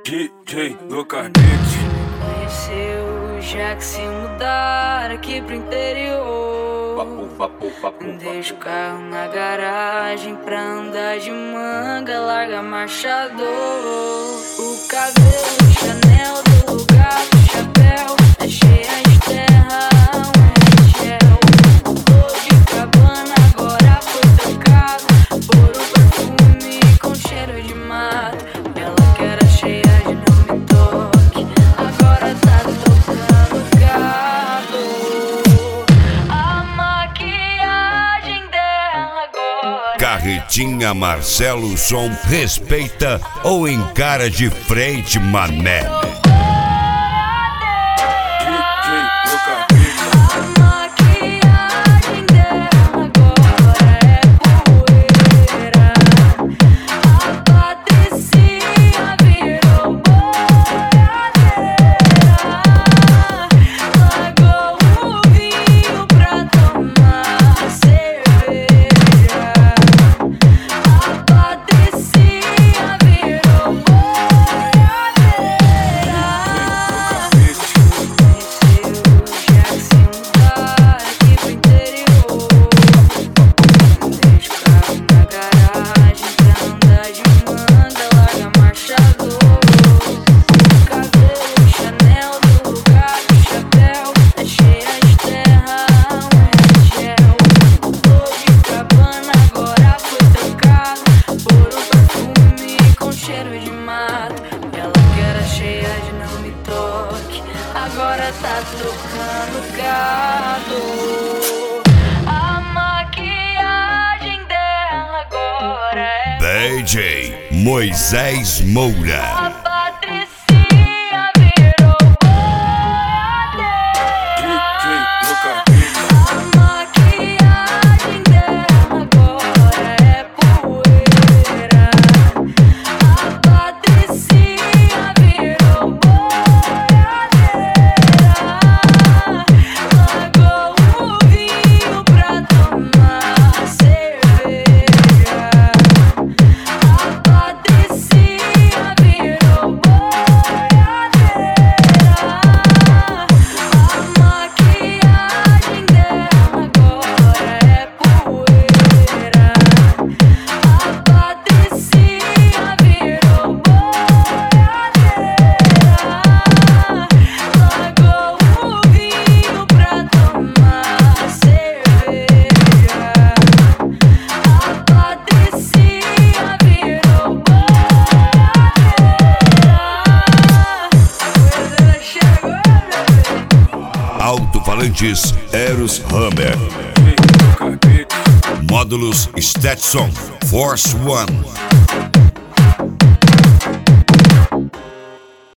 DJ Lucas Beats. Conheceu já que se mudar aqui pro interior. Deixa o carro na garagem pra andar de manga, larga marchador. O cabelo Chanel do lugar do chapéu é cheia de terra, um gel. O de cabana agora foi trocado por um perfume com cheiro de mato. Ela que era cheia de não me toque, agora tá tocando gato. A maquiagem dela agora. Carretinha Marcelo Som, respeita ou encara de frente, mané. Agora tá tocando gato. A maquiagem dela agora é DJ Moisés Moura. Alto-falantes Eros Hammer. Módulos Stetson Force One.